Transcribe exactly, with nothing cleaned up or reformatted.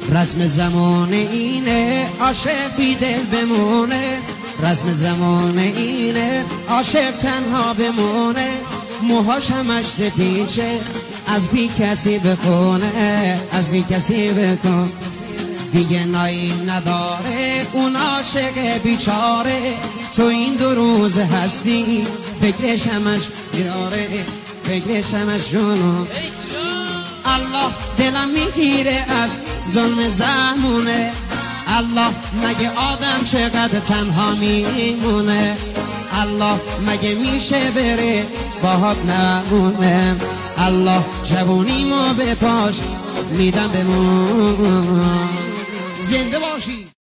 رسم زمان اینه عاشق بی دل بمونه، رسم زمان اینه عاشق تنها بمونه، موهاش همش سپیده از بی کسی بخونه، از بی کسی بکن. دیگه نایی نداره اون عاشق بیچاره، تو این دو روز هستی فکرش همش بیاره، فکرش همش جونو. الله دلم میگیره از ظلم زمونه، الله مگه آدم چقدر تنها میمونه، الله مگه میشه بره باهات نمونه، الله جوونیمو به پاش میدم بمون. زنده باشی.